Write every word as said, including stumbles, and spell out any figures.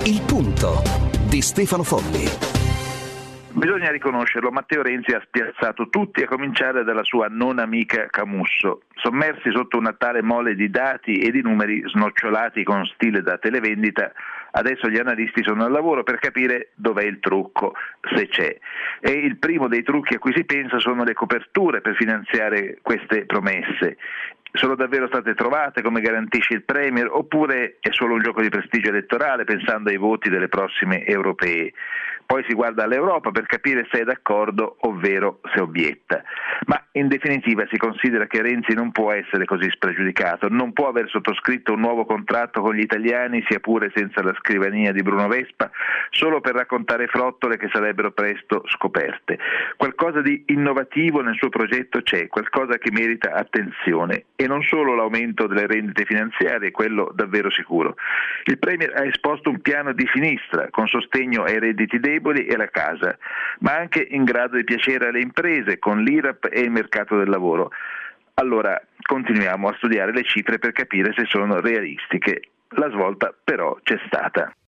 Il punto di Stefano Folli. Bisogna riconoscerlo, Matteo Renzi ha spiazzato tutti, a cominciare dalla sua non amica Camusso. Sommersi sotto una tale mole di dati e di numeri snocciolati con stile da televendita, adesso gli analisti sono al lavoro per capire dov'è il trucco, se c'è. E il primo dei trucchi a cui si pensa sono le coperture per finanziare queste promesse. Sono davvero state trovate, come garantisce il Premier, oppure è solo un gioco di prestigio elettorale pensando ai voti delle prossime europee? Poi si guarda all'Europa per capire se è d'accordo, ovvero se obietta. Ma in definitiva si considera che Renzi non può essere così spregiudicato, non può aver sottoscritto un nuovo contratto con gli italiani, sia pure senza la scrivania di Bruno Vespa, solo per raccontare frottole che sarebbero presto scoperte. Qualcosa di innovativo nel suo progetto c'è, qualcosa che merita attenzione, e non solo l'aumento delle rendite finanziarie, quello davvero sicuro. Il Premier ha esposto un piano di sinistra, con sostegno ai redditi deboli e alla casa, ma anche in grado di piacere alle imprese, con l'I R A P e il mercato del lavoro. Allora continuiamo a studiare le cifre per capire se sono realistiche. La svolta però c'è stata.